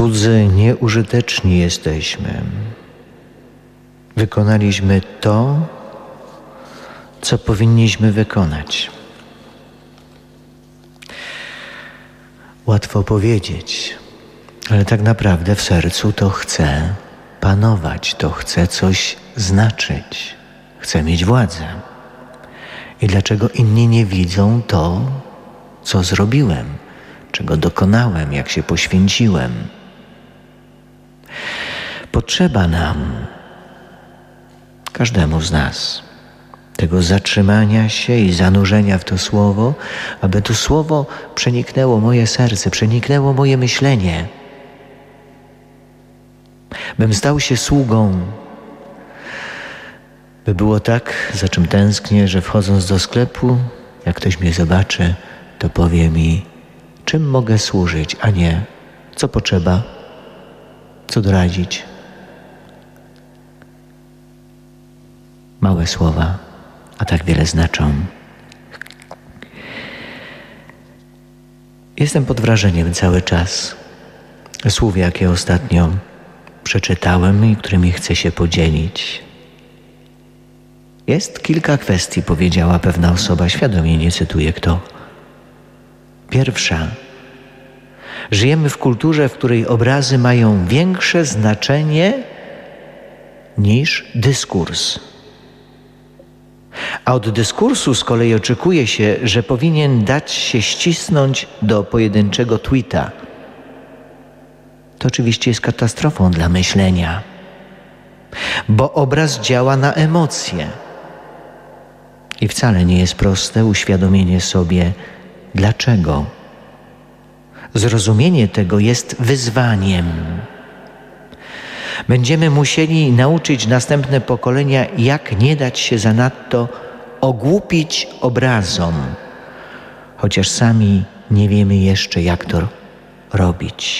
cudzy nieużyteczni jesteśmy. Wykonaliśmy to, co powinniśmy wykonać. Łatwo powiedzieć, ale tak naprawdę w sercu to chcę panować, to chcę coś znaczyć, chcę mieć władzę. I dlaczego inni nie widzą to, co zrobiłem, czego dokonałem, jak się poświęciłem? Potrzeba nam, każdemu z nas, tego zatrzymania się i zanurzenia w to słowo, aby to słowo przeniknęło moje serce, przeniknęło moje myślenie. Bym stał się sługą, by było tak, za czym tęsknię, że wchodząc do sklepu, jak ktoś mnie zobaczy, to powie mi, czym mogę służyć, a nie co potrzeba, co doradzić. Małe słowa, a tak wiele znaczą. Jestem pod wrażeniem cały czas słów, jakie ostatnio przeczytałem i którymi chcę się podzielić. Jest kilka kwestii, powiedziała pewna osoba, świadomie nie cytuję kto. Pierwsza. Żyjemy w kulturze, w której obrazy mają większe znaczenie niż dyskurs. A od dyskursu z kolei oczekuje się, że powinien dać się ścisnąć do pojedynczego tweeta. To oczywiście jest katastrofą dla myślenia, bo obraz działa na emocje. I wcale nie jest proste uświadomienie sobie, dlaczego. Zrozumienie tego jest wyzwaniem. Będziemy musieli nauczyć następne pokolenia, jak nie dać się zanadto ogłupić obrazom, chociaż sami nie wiemy jeszcze, jak to robić.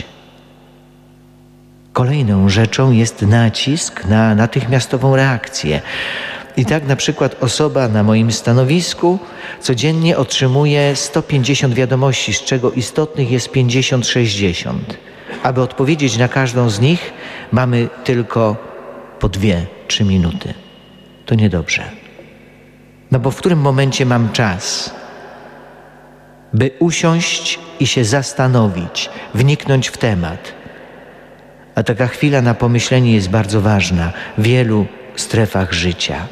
Kolejną rzeczą jest nacisk na natychmiastową reakcję. I tak na przykład osoba na moim stanowisku codziennie otrzymuje 150 wiadomości, z czego istotnych jest 50-60. Aby odpowiedzieć na każdą z nich, mamy tylko po 2-3 minuty. To niedobrze. No bo w którym momencie mam czas, by usiąść i się zastanowić, wniknąć w temat? A taka chwila na pomyślenie jest bardzo ważna w wielu strefach życia.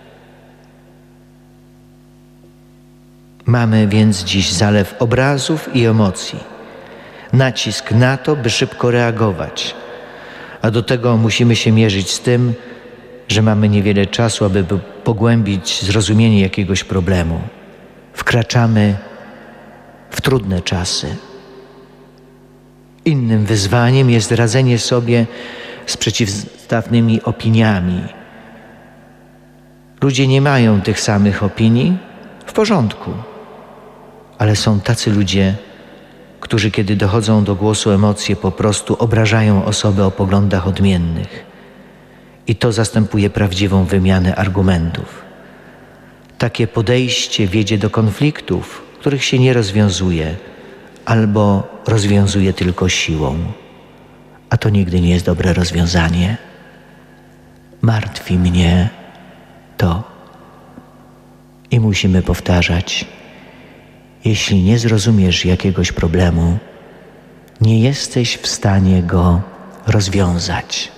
Mamy więc dziś zalew obrazów i emocji. Nacisk na to, by szybko reagować. A do tego musimy się mierzyć z tym, że mamy niewiele czasu, aby pogłębić zrozumienie jakiegoś problemu. Wkraczamy w trudne czasy. Innym wyzwaniem jest radzenie sobie z przeciwstawnymi opiniami. Ludzie nie mają tych samych opinii, w porządku. Ale są tacy ludzie, którzy kiedy dochodzą do głosu emocje, po prostu obrażają osoby o poglądach odmiennych. I to zastępuje prawdziwą wymianę argumentów. Takie podejście wiedzie do konfliktów, których się nie rozwiązuje, albo rozwiązuje tylko siłą. A to nigdy nie jest dobre rozwiązanie. Martwi mnie to. I musimy powtarzać, jeśli nie zrozumiesz jakiegoś problemu, nie jesteś w stanie go rozwiązać.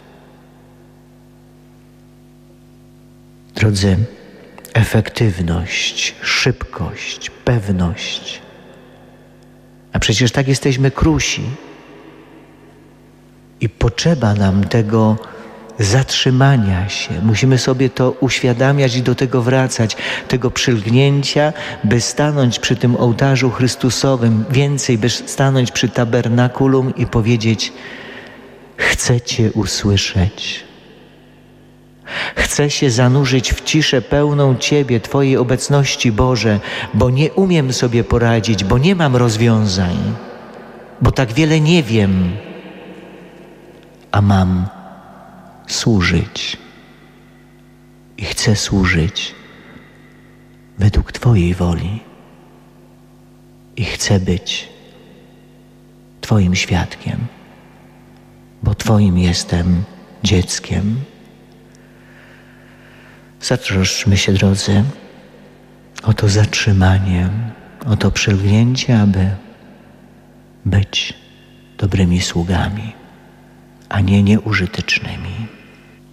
Drodzy, efektywność, szybkość, pewność. A przecież tak jesteśmy krusi. I potrzeba nam tego zatrzymania się. Musimy sobie to uświadamiać i do tego wracać, tego przylgnięcia, by stanąć przy tym ołtarzu Chrystusowym, więcej, by stanąć przy tabernakulum i powiedzieć: chcę Cię usłyszeć. Chcę się zanurzyć w ciszę pełną Ciebie, Twojej obecności, Boże, bo nie umiem sobie poradzić, bo nie mam rozwiązań, bo tak wiele nie wiem, a mam służyć i chcę służyć według Twojej woli i chcę być Twoim świadkiem. Twoim jestem dzieckiem. Zatroszczmy się, drodzy, o to zatrzymanie, o to przylgnięcie, aby być dobrymi sługami, a nie nieużytecznymi.